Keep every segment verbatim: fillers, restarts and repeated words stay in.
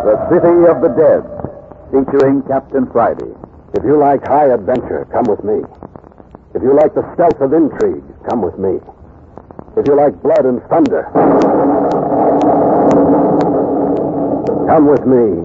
The City of the Dead, featuring Captain Friday. If you like high adventure, come with me. If you like the stealth of intrigue, come with me. If you like blood and thunder, come with me.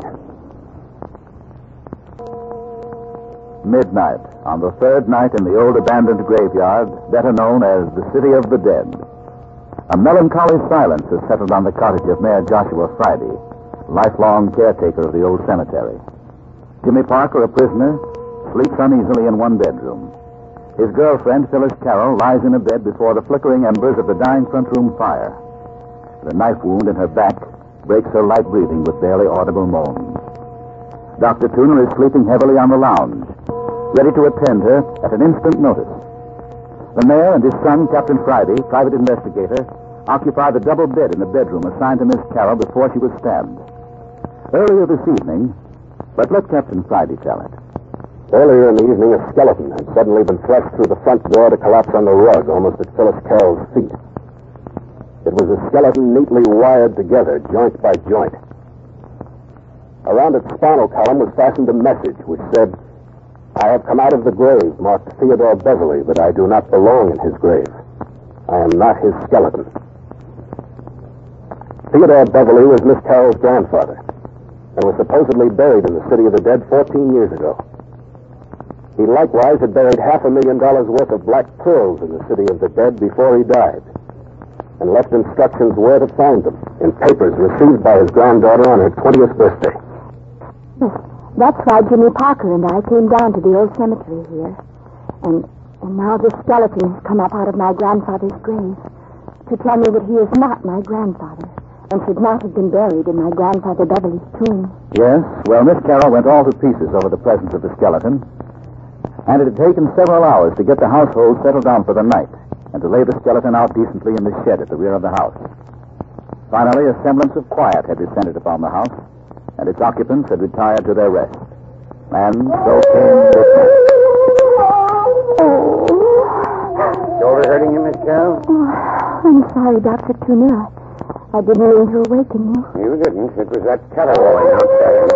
Midnight, on the third night in the old abandoned graveyard, better known as the City of the Dead. A melancholy silence has settled on the cottage of Mayor Joshua Friday, lifelong caretaker of the old cemetery. Jimmy Parker, a prisoner, sleeps uneasily in one bedroom. His girlfriend, Phyllis Carroll, lies in a bed before the flickering embers of the dying front room fire. The knife wound in her back breaks her light breathing with barely audible moans. Doctor Tuner is sleeping heavily on the lounge, ready to attend her at an instant notice. The mayor and his son, Captain Friday, private investigator, occupy the double bed in the bedroom assigned to Miss Carroll before she was stabbed. Earlier this evening, but let Captain Friday tell it. Earlier in the evening, a skeleton had suddenly been thrust through the front door to collapse on the rug almost at Phyllis Carroll's feet. It was a skeleton neatly wired together, joint by joint. Around its spinal column was fastened a message which said, "I have come out of the grave, marked Theodore Beverly, but I do not belong in his grave. I am not his skeleton." Theodore Beverly was Miss Carroll's grandfather and was supposedly buried in the City of the Dead fourteen years ago. He likewise had buried half a million dollars worth of black pearls in the City of the Dead before he died, and left instructions where to find them in papers received by his granddaughter on her twentieth birthday. Yes, that's why Jimmy Parker and I came down to the old cemetery here. And, and now this skeleton has come up out of my grandfather's grave to tell me that he is not my grandfather and should not have been buried in my grandfather Beverly's tomb. Yes, well, Miss Carroll went all to pieces over the presence of the skeleton, and it had taken several hours to get the household settled down for the night and to lay the skeleton out decently in the shed at the rear of the house. Finally, a semblance of quiet had descended upon the house, and its occupants had retired to their rest. And so came midnight. Shoulder hurting you, Miss Carroll? Oh, I'm sorry, Doctor Tuner. I didn't mean to awaken you. You didn't. It was that caterwauling outside.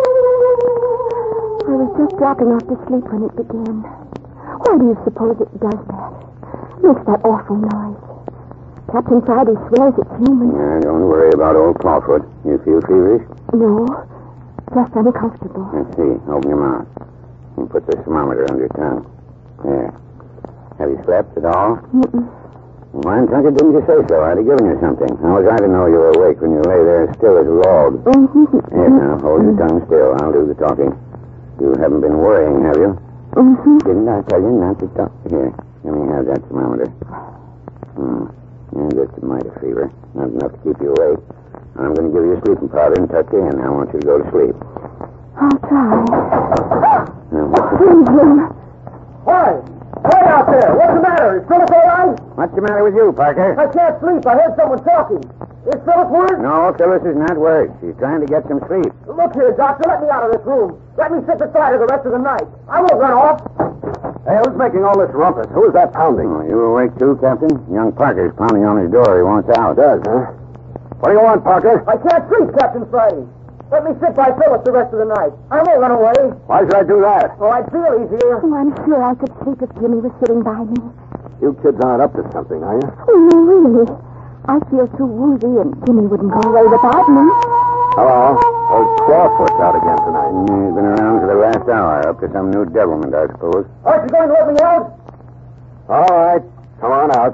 I was just dropping off to sleep when it began. Why do you suppose it does that? Makes that awful noise. Captain Friday swears it's human. Yeah, don't worry about old Clawfoot. You feel feverish? No, just uncomfortable. Let's see. Open your mouth. And put the thermometer under your tongue. There. Have you slept at all? Mm-mm. Why, Tucker, didn't you say so? I'd have given you something. How was I to know you were awake when you lay there still as a log? Mm-hmm. Yes, now, hold your tongue still. I'll do the talking. You haven't been worrying, have you? Mm-hmm. Didn't I tell you not to talk? Here, let me have that thermometer. Hmm. Yeah, just a mite of fever. Not enough to keep you awake. I'm going to give you a sleeping powder and tuck you in. I want you to go to sleep. I'll try. Now, what's the... Please, Jim. Why? Hey out there! What's the matter? Is Phyllis all right? What's the matter with you, Parker? I can't sleep. I heard someone talking. Is Phyllis worried? No, Phyllis is not worried. She's trying to get some sleep. Look here, Doctor. Let me out of this room. Let me sit beside her the rest of the night. I won't run off. Hey, who's making all this rumpus? Who is that pounding? Oh, you awake too, Captain? Young Parker's pounding on his door. He wants out. Does, huh? What do you want, Parker? I can't sleep, Captain Friday. Let me sit by Phyllis the rest of the night. I won't run away. Why should I do that? Oh, I'd feel easier. Oh, I'm sure I could sleep if Jimmy was sitting by me. You kids aren't up to something, are you? Oh, no, really. I feel too woozy, and Jimmy wouldn't go away without me. Hello. Old Clawfoot's out again tonight. Mm, he's been around for the last hour, up to some new devilment, I suppose. Aren't you going to let me out? All right. Come on out.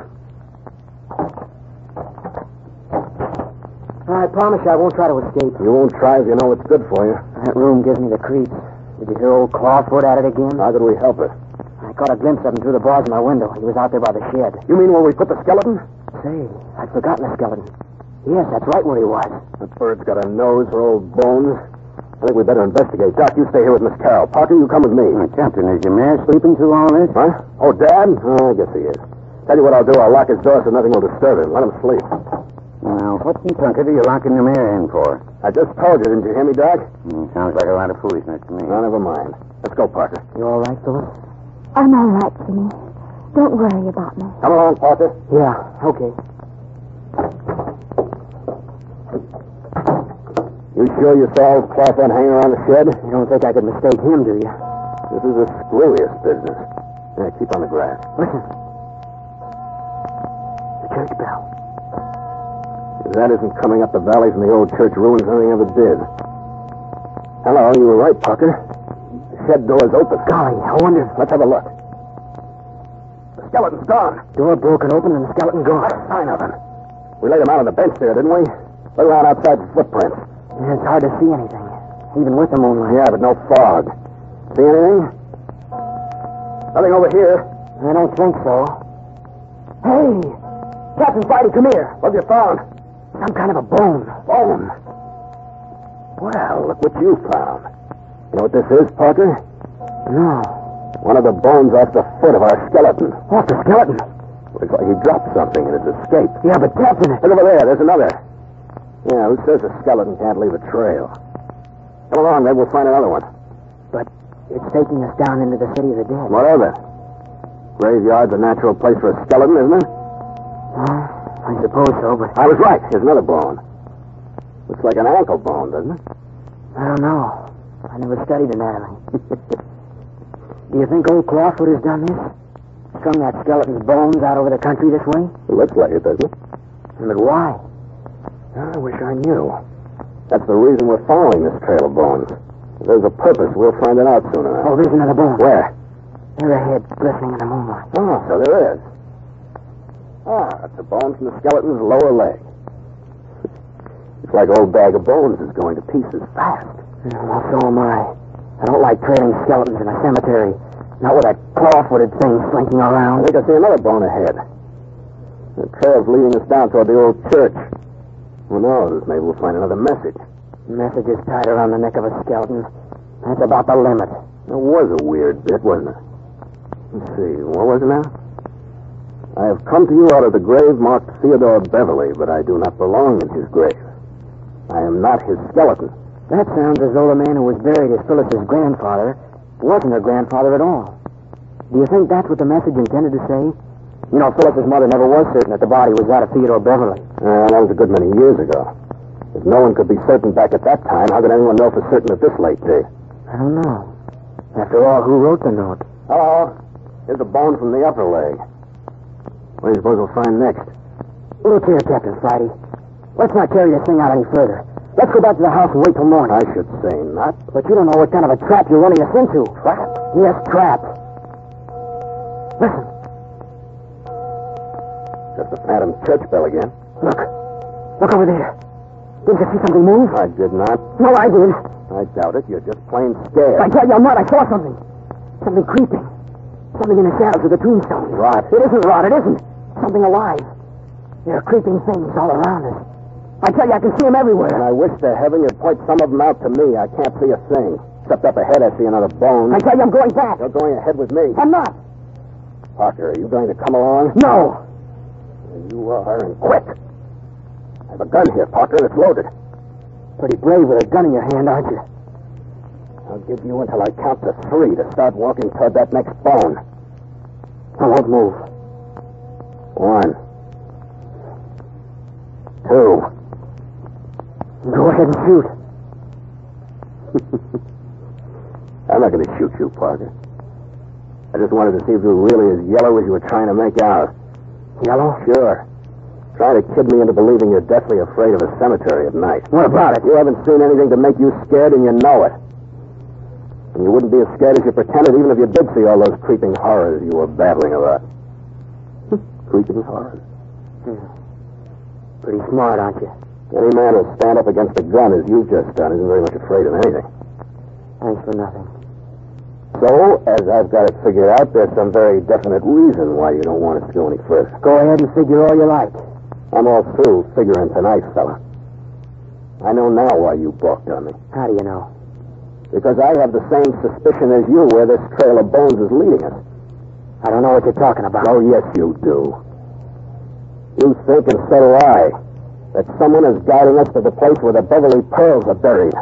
I promise you I won't try to escape. You won't try if you know what's good for you. That room gives me the creeps. Did you hear old Clawfoot at it again? How could we help her? I caught a glimpse of him through the bars of my window. He was out there by the shed. You mean where we put the skeleton? Say, I'd forgotten the skeleton. Yes, that's right where he was. That bird's got a nose for old bones. I think we'd better investigate. Doc, you stay here with Miss Carroll. Parker, you come with me. Uh, Captain, is your mayor sleeping through all this? Huh? Oh, Dad? Oh, I guess he is. Tell you what I'll do. I'll lock his door so nothing will disturb him. Let him sleep. Now, what in Tucker are you locking the mayor in for? I just told you, didn't you hear me, Doc? Mm, sounds like a lot of foolishness to me. No, never mind. Let's go, Parker. You all right, Phyllis? I'm all right, Jimmy. Don't worry about me. Come along, Parker. Yeah, okay. You You sure you saw his cloth on hanger on the shed? You don't think I could mistake him, do you? This is the screwiest business. Yeah, keep on the grass. Listen. The church bell. If that isn't coming up the valley from the old church ruins, nothing ever did. Hello, you were right, Parker. The shed door's open. Golly, I wonder. Let's have a look. The skeleton's gone. Door broken open and the skeleton gone. Not a sign of him. We laid him out on the bench there, didn't we? Look around outside the footprints. Yeah, it's hard to see anything, even with the moonlight. Yeah, but no fog. See anything? Nothing over here. I don't think so. Hey! Captain Friday, come here. What have you found? Some kind of a bone. Bone. Well, look what you found. You know what this is, Parker? No. One of the bones off the foot of our skeleton. Off the skeleton? Looks like he dropped something in his escape. Yeah, but Captain... Look over there. There's another. Yeah, who says a skeleton can't leave a trail? Come along, maybe we'll find another one. But it's taking us down into the city of the dead. What of it? Graveyard's a natural place for a skeleton, isn't it? Well, I suppose so, but... I was right. Here's another bone. Looks like an ankle bone, doesn't it? I don't know. I never studied anatomy. Do you think old Clawfoot has done this? Strung that skeleton's bones out over the country this way? It looks like it, doesn't it? But why? I wish I knew. That's the reason we're following this trail of bones. If there's a purpose, we'll find it out soon enough. Oh, there's another bone. Where? There ahead, glistening in the moonlight. Oh, so there is. Ah, that's a bone from the skeleton's lower leg. It's like old bag of bones is going to pieces fast. Yeah, well, so am I. I don't like trailing skeletons in a cemetery. Not with that claw-footed thing slinking I around. think I see another bone ahead. The trail's leading us down toward the old church. Who knows? Maybe we'll find another message. Messages tied around the neck of a skeleton. That's about the limit. It was a weird bit, wasn't it? Let's see. What was it now? I have come to you out of the grave marked Theodore Beverly, but I do not belong in his grave. I am not his skeleton. That sounds as though the man who was buried as Phyllis's grandfather wasn't her grandfather at all. Do you think that's what the message intended to say? You know, Phyllis's mother never was certain that the body was that of Theodore Beverly. Uh, that was a good many years ago. If no one could be certain back at that time, how could anyone know for certain at this late day? I don't know. After all, who wrote the note? Hello. Here's a bone from the upper leg. What do you suppose we'll find next? Look here, Captain Friday. Let's not carry this thing out any further. Let's go back to the house and wait till morning. I should say not. But you don't know what kind of a trap you're running us into. Trap? Yes, trap. Listen. That's the phantom church bell again. Look. Look over there. Didn't you see something move? I did not. No, I did. I doubt it. You're just plain scared. I tell you, I'm not. I saw something. Something creeping. Something in the shadows of the tombstones. Rot. It isn't rot. It isn't. Something alive. There are creeping things all around us. I tell you, I can see them everywhere. And I wish to heaven you'd point some of them out to me. I can't see a thing. Except up ahead, I see another bone. I tell you, I'm going back. You're going ahead with me. I'm not. Parker, are you going to come along? No. You are, and quick. I have a gun here, Parker, and it's loaded. Pretty brave with a gun in your hand, aren't you? I'll give you until I count to three to start walking toward that next bone. I won't move. One. Two. Go ahead and shoot. I'm not going to shoot you, Parker. I just wanted to see if you were really as yellow as you were trying to make out. Yellow? Sure. Trying to kid me into believing you're deathly afraid of a cemetery at night. What about it? You haven't seen anything to make you scared, and you know it. And you wouldn't be as scared as you pretended, even if you did see all those creeping horrors you were babbling about. Creeping horrors? Hmm. Pretty smart, aren't you? Any man who'll stand up against a gun, as you've just done, isn't very much afraid of anything. Thanks for nothing. So, as I've got it figured out, there's some very definite reason why you don't want us to go any further. Go ahead and figure all you like. I'm all through figuring tonight, fella. I know now why you balked on me. How do you know? Because I have the same suspicion as you where this trail of bones is leading us. I don't know what you're talking about. Oh, yes, you do. You think, and so do I, that someone is guiding us to the place where the Beverly pearls are buried.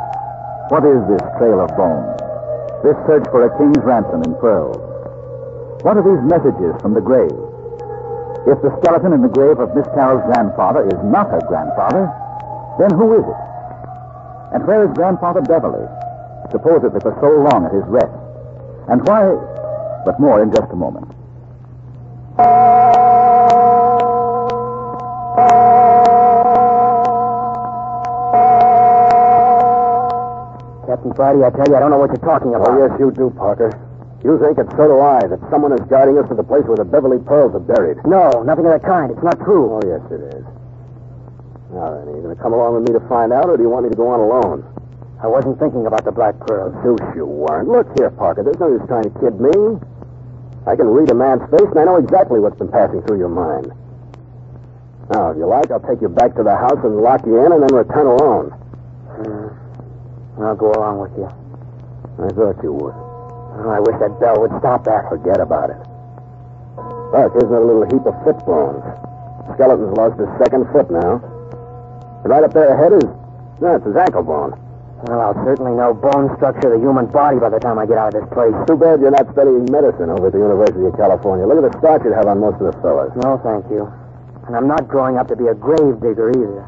What is this trail of bones? This search for a king's ransom in pearls? What are these messages from the grave? If the skeleton in the grave of Miss Carroll's grandfather is not her grandfather, then who is it? And where is Grandfather Beverly, supposedly for so long at his rest? And why... But more in just a moment. Captain Friday, I tell you, I don't know what you're talking about. Oh, yes, you do, Parker. You think, and so do I, that someone is guiding us to the place where the Beverly pearls are buried. No, nothing of that kind. It's not true. Oh, yes, it is. Now then, are you going to come along with me to find out, or do you want me to go on alone? I wasn't thinking about the black pearls. Deuce, you weren't. Look here, Parker, there's no use trying to kid me. I can read a man's face, and I know exactly what's been passing through your mind. Now, if you like, I'll take you back to the house and lock you in, and then return alone. Hmm. I'll go along with you. I thought you would. Oh, I wish that bell would stop that. Forget about it. Look, here's a little heap of foot bones. Skeleton's lost his second foot now. And right up there ahead is... No, it's his ankle bone. Well, I'll certainly know bone structure of the human body by the time I get out of this place. Too bad you're not studying medicine over at the University of California. Look at the starch you'd have on most of the fellas. No, thank you. And I'm not growing up to be a grave digger either.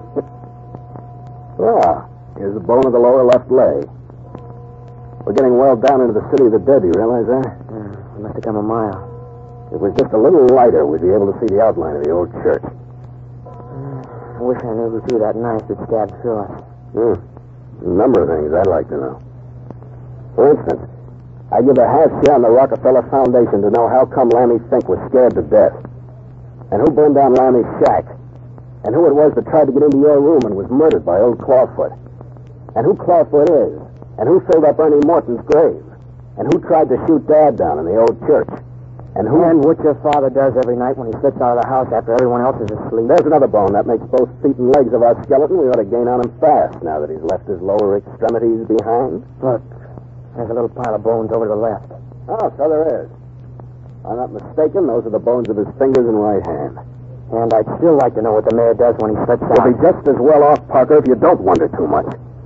Well, here's the bone of the lower left leg. We're getting well down into the city of the dead. Do you realize that? Yeah, we must have come a mile. If it was just a little lighter, we'd be able to see the outline of the old church. I wish I knew who threw that knife that stabbed through us. Hmm. A number of things I'd like to know. For instance, I'd give a half share on the Rockefeller Foundation to know how come Lammy Fink was scared to death. And who burned down Lammy's shack. And who it was that tried to get into your room and was murdered by old Clawfoot. And who Clawfoot is. And who filled up Ernie Morton's grave. And who tried to shoot Dad down in the old church. And who... And what your father does every night when he slips out of the house after everyone else is asleep. There's another bone. That makes both feet and legs of our skeleton. We ought to gain on him fast now that he's left his lower extremities behind. Look, there's a little pile of bones over to the left. Oh, so there is. If I'm not mistaken, those are the bones of his fingers and right hand. And I'd still like to know what the mayor does when he slips out. You'll be just as well off, Parker, if you don't wonder too much.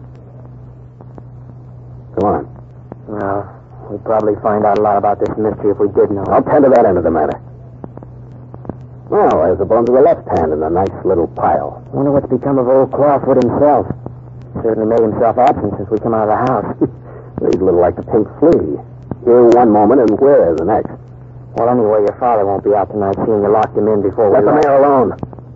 Come on. Well, we'd probably find out a lot about this mystery if we did know. I'll tend to that end of the matter. Well, there's the bones of the left hand in a nice little pile. Wonder what's become of old Clawfoot himself. Certainly made himself absent since we come out of the house. He's a little like the pink flea. Here one moment and where the next. Well, anyway, your father won't be out tonight, seeing you locked him in before Let we... the mayor alone.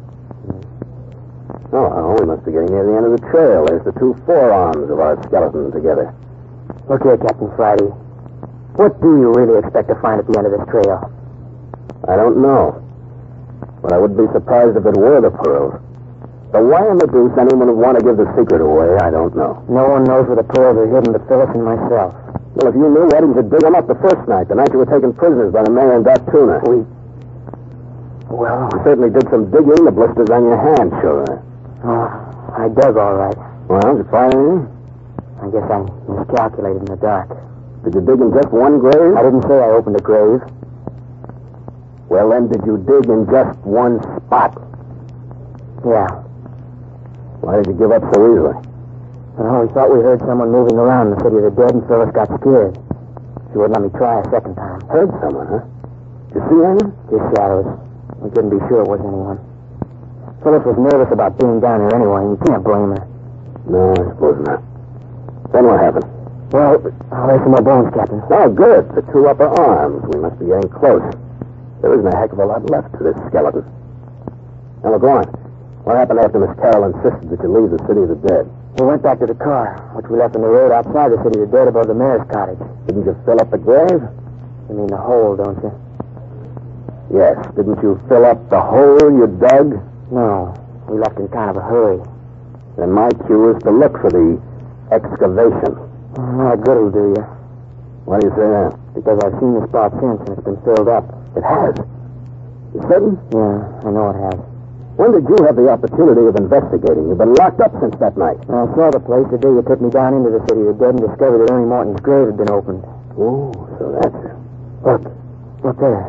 Oh, well, we must be getting near the end of the trail. There's the two forearms of our skeleton together. Look here, Captain Friday. What do you really expect to find at the end of this trail? I don't know. But I wouldn't be surprised if it were the pearls. But why in the deuce anyone would want to give the secret away, I don't know. No one knows where the pearls are hidden but Phyllis and myself. Well, if you knew, why didn't you dig them up the first night, the night you were taken prisoners by the mayor and Doc Tuna? We... Well... You certainly did some digging. The blisters on your hand show that. Oh, I dug all right. Well, did you find anything? I guess I miscalculated in the dark. Did you dig in just one grave? I didn't say I opened a grave. Well, then, did you dig in just one spot? Yeah. Why did you give up so easily? Well, we thought we heard someone moving around in the city of the dead, and Phyllis got scared. She wouldn't let me try a second time. Heard someone, huh? Did you see anyone? Just shadows. We couldn't be sure it was anyone. Phyllis was nervous about being down here anyway, and you can't blame her. No, I suppose not. Then what happened? Well, oh, there's some more bones, Captain. Oh, good. The two upper arms. We must be getting close. There isn't a heck of a lot left to this skeleton. Now, go on. What happened after Miss Carroll insisted that you leave the city of the dead? We went back to the car, which we left on the road outside the city of the dead above the mayor's cottage. Didn't you fill up the grave? You mean the hole, don't you? Yes. Didn't you fill up the hole you dug? No. We left in kind of a hurry. Then my cue is to look for the excavation. Oh, not good will do you. Why do you say that? Because I've seen the spot since, and it's been filled up. It has. You certain? Yeah, I know it has. When did you have the opportunity of investigating? You've been locked up since that night. I saw the place the day you took me down into the city of the dead and discovered that Ernie Morton's grave had been opened. Oh, so that's it. Look. Look there.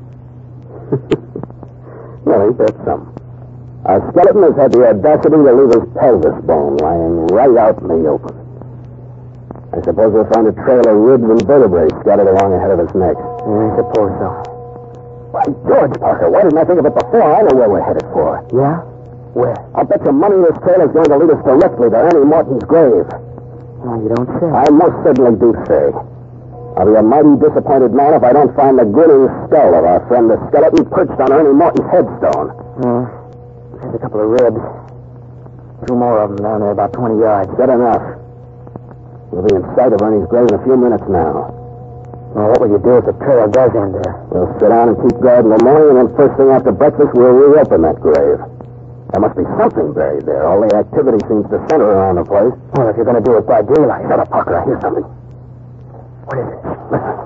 Well, ain't that something? Our skeleton has had the audacity to leave his pelvis bone lying right out in the open. I suppose we'll find a trail of ribs and vertebrae scattered along ahead of his neck. I suppose so. Why, George Parker, why didn't I think of it before? I know where we're headed for. Yeah? Where? I'll bet you money this trail is going to lead us directly to Annie Morton's grave. Oh, you don't say. I most certainly do say. I'll be a mighty disappointed man if I don't find the grinning skull of our friend the skeleton perched on Ernie Morton's headstone. Oh, there's a couple of ribs. Two more of them down there about twenty yards. Good enough. We'll be in sight of Ernie's grave in a few minutes now. Well, what will you do if the trail does end there? We'll sit down and keep guard in the morning, and then first thing after breakfast, we'll reopen that grave. There must be something buried there. All the activity seems to center around the place. Well, if you're going to do it by daylight. Shut up, Parker. I hear something. What is it? Listen.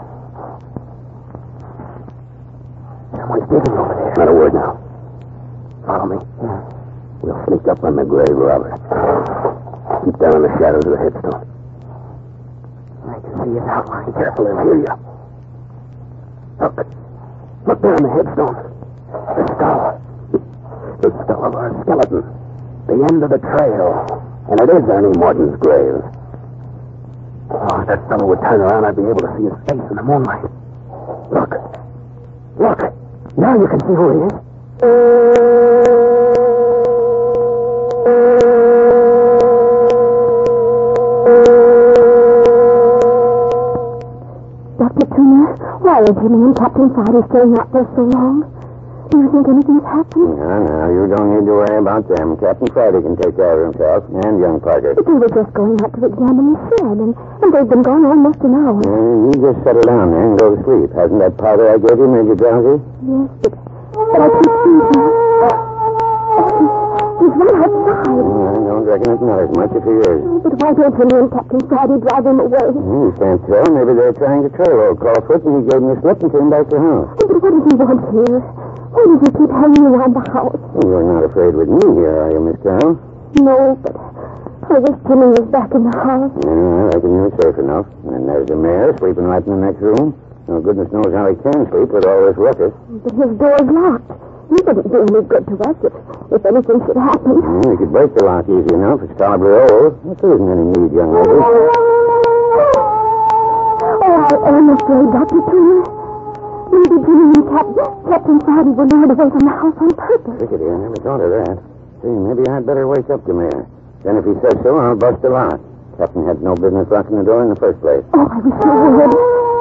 Someone's digging over there. Not a word now. Follow me. Yeah. We'll sneak up on the grave robber. Keep down in the shadows of the headstone. I can see his outline. Be careful, they'll hear you. Look. Look there on the headstone. The skull. The skull of our skeleton. The end of the trail. And it is Ernie Morton's grave. Oh, if that fellow would turn around, I'd be able to see his face in the moonlight. Look. Look. Now you can see who he is. Doctor Turner, why are Jimmy and Captain Friday staying out there so long? Do you think anything's happened? No, no, you don't need to worry about them. Captain Friday can take care of himself, and young Parker. But they were just going out to examine the shed, and, and they've been gone almost an hour. Uh, you just settle down there and go to sleep. Hasn't that powder I gave you made you drowsy? Yes, but, but I keep thinking. He's right outside. Oh, I don't reckon it's not as much if he is. Oh, but why don't Jimmy and Captain Friday drive him away? Hmm, you can't tell. Maybe they're trying to trail old Clawfoot, and he gave him a slip and came back to the house. Oh, but what does he want here? Why does he keep hanging around the house? Well, you're not afraid with me here, are you, Miss Carroll? No, but I wish Jimmy was back in the house. Yeah, I reckon you're safe enough. And there's the mayor sleeping right in the next room. Well, goodness knows how he can sleep with all this ruckus. But his door's locked. He wouldn't do any good to us if, if anything should happen. Yeah, we could break the lock easy enough. It's tolerably old. But there isn't any need, young lady. Oh, I am afraid, Doctor Turner. Maybe Jimmy and Cap- Captain Friday were lured away from the house on purpose. Rickety, I never thought of that. See, maybe I'd better wake up the mayor. Then if he says so, I'll bust the lock. Captain had no business locking the door in the first place. Oh, I wish you would.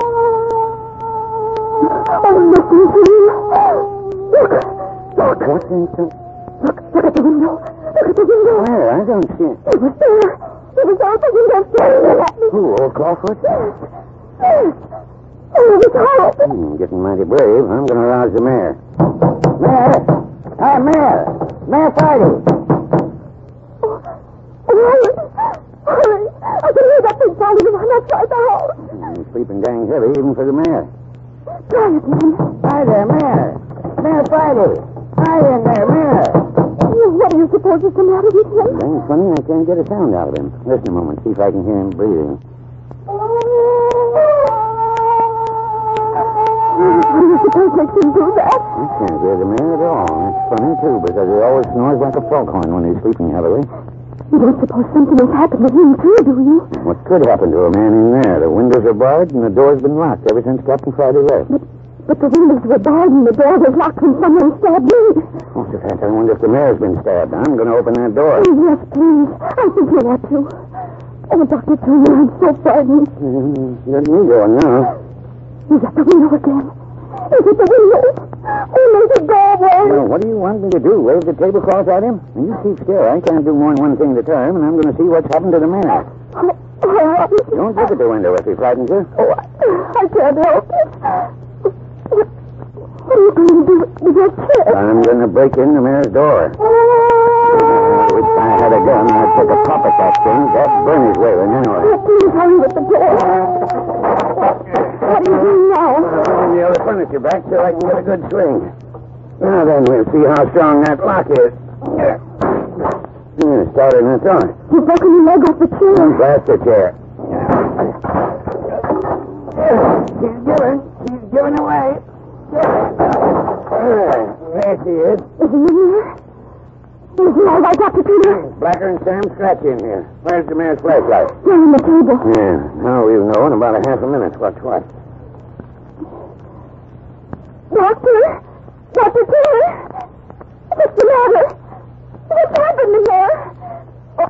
Oh, look, Jimmy. Look. Look. What's in the... Look, look at the window. Look at the window. Where? I don't see it. It was there. It was out the window staring at me. Who, old Clawfoot? Yes. Yes. Oh, it was horrible. Hmm, getting mighty brave. I'm going to rouse the mayor. Mayor! Hi, Mayor! Mayor Friday! Oh, Hurry! Hurry! I can hear that big volume on outside the house. I'm sleeping dang heavy, even for the mayor. Try it, man. Hi there, Mayor! Mayor Friday! Hi in there, Mayor! Oh, what do you suppose is the matter with him? Dang funny, I can't get a sound out of him. Listen a moment, see if I can hear him breathing. What do you suppose makes him do that? I can't hear the mayor at all. That's funny, too, because he always snores like a foghorn when he's sleeping heavily. You don't suppose something has happened to him, too, do you? What could happen to a man in there? The windows are barred and the door's been locked ever since Captain Friday left. But, but the windows were barred and the door was locked when someone stabbed me. Oh, Sir, I wonder if the mayor's been stabbed. I'm going to open that door. Oh, yes, please. I think you ought to. Oh, Doctor Turner, I'm so frightened. Mm, let me go now. He's at the window again. He's at the window. Oh, make it go away. Well, what do you want me to do? Wave the tablecloth at him? You keep still. I can't do more than one thing at a time, and I'm going to see what's happened to the mayor. Oh, oh, Don't look at the window if he frightens you. oh, I, I can't help it. What, what are you going to do with your chair? I'm going to break in the mayor's door. I wish I had a gun. I'd take a pop at that thing. That Bernie's wailing anyway. Oh, please hurry with the door. What are you doing now? I'll nail the furniture back so I can get a good swing. Now then, we'll see how strong that lock is. Yeah, started in the door. You've broken your leg off the chair. Blast the chair. She's giving. She's giving away. There she is. Is he in here? Is it all right, Doctor Peter? It's blacker than Sam Scratch in here. Where's the mayor's flashlight? They're on the table. Yeah, now we'll know in about a half a minute what's what. Doctor? Doctor Turner? What's the matter? What's happened in there? Oh,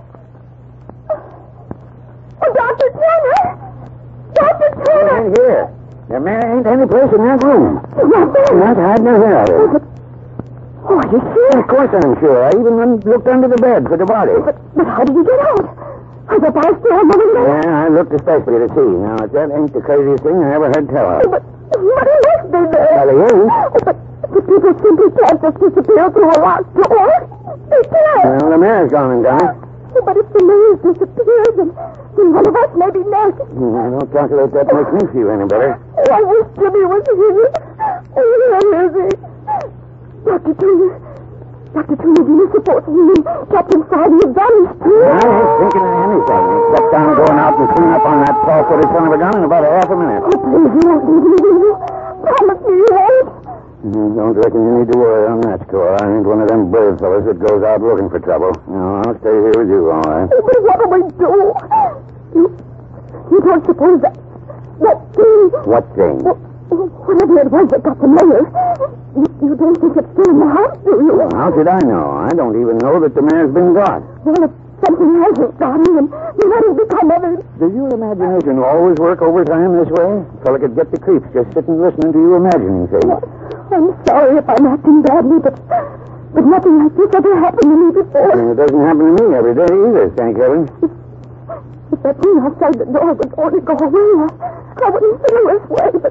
oh Doctor Turner? Doctor Turner? In here. The mayor ain't any place in that room. He's not there. Not hiding her hair out of it. Oh, are you sure? Of course I'm sure. I even un- looked under the bed for the body. But, but how did you get out? Are the bars still on the window? Yeah, I looked especially to see. Now, if that ain't the craziest thing I ever heard tell of. But, but he must be there. Well, he ain't. Oh, but the people simply can't just disappear through a locked door. They can't. Well, the mayor's gone and done it. Oh, but if the mayor's disappeared, then, then one of us may be next. Hmm, I don't calculate that makes me feel any better. Oh, I wish Jimmy was here. Oh, where is he? Doctor Turner. Doctor Turner, do you suppose he and Captain Friday have vanished too? I ain't thinking of anything except I'm going out and clean up on that tall-footed son of a gun in about a half a minute. Oh, please, you won't leave me, will you? Promise me you won't. Hmm, don't reckon you need to worry on that score. I ain't one of them brave fellas that goes out looking for trouble. No, I'll stay here with you, all right. Oh, but what do we do? You, you don't suppose that, that thing... What thing? Well, whatever it was that got the mayor, you, you don't think it's still in the house, do you? Well, how should I know? I don't even know that the mayor's been got. Well, if something hasn't got him, then, then let it become evidence. Does your imagination always work overtime this way? A fella could get the creeps just sitting listening to you imagining things. I'm sorry if I'm acting badly, but but nothing like this ever happened to me before. And it doesn't happen to me every day either, thank heaven. If that thing outside the door would only go away, I, I wouldn't feel this way, but...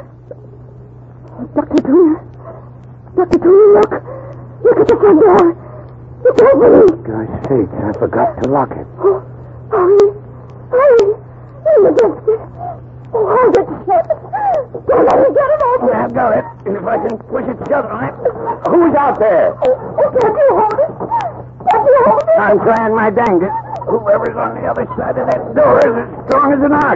Oh, Doctor Turner. Doctor Turner, look. Look at the front door. It's opening. Gosh sakes, I forgot to lock it. Oh, hurry. Hurry. In against it. Oh, hold it shut. Don't let me get it open. I've got it. And if I can push it shut on it. Who's out there? Oh, oh, can't you hold it? Can't you hold it? I'm trying my dangest. Whoever's on the other side of that door is as strong as an ox.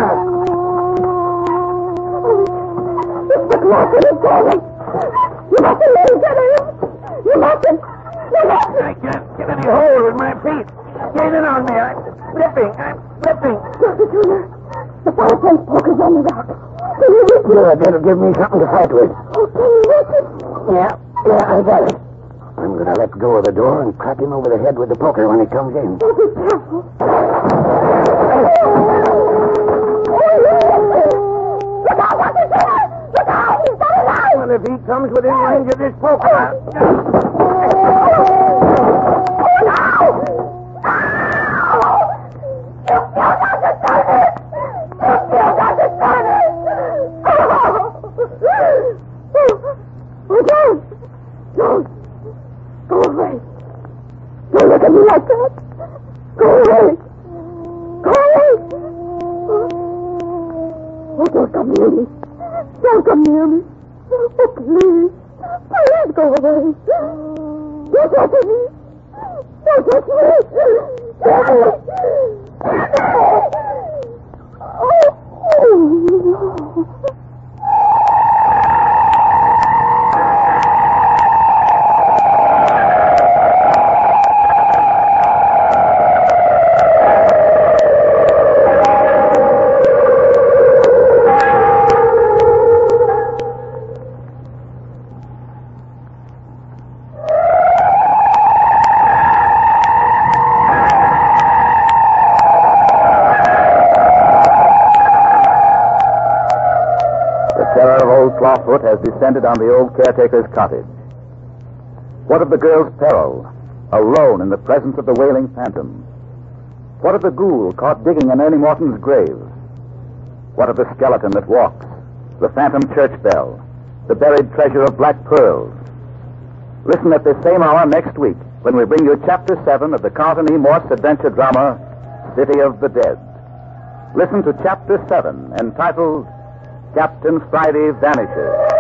It's the clock and it's falling. You mustn't let him get in. You mustn't. You mustn't. I can't get any hold with my feet. Gaining on me. I'm slipping. I'm slipping. Doctor Turner, the fireplace poker's on the rock. Can you reach it? Good. That'll give me something to fight with. Oh, can you reach it? Yeah. Yeah, I got it. I'm going to let go of the door and crack him over the head with the poker when he comes in. Oh, be careful. Oh, look out, Doctor Turner! Look out! He's got a knife! Well, if he comes within range of this poker... I'll... Oh, no! No! You killed Doctor Turner! You killed Doctor Turner! Oh! Oh, don't! Don't! Go away! Don't look at me like that! Go away! Go away! Oh, don't come near me! Don't come near me! Oh, please! Please go away! Don't touch me! Don't touch me! Oh, oh, no! Clawfoot has descended on the old caretaker's cottage. What of the girl's peril, alone in the presence of the wailing phantom? What of the ghoul caught digging in Ernie Morton's grave? What of the skeleton that walks, the phantom church bell, the buried treasure of black pearls? Listen at this same hour next week when we bring you Chapter seven of the Carlton E. Morse adventure drama, City of the Dead. Listen to Chapter seven, entitled Captain Friday Vanishes.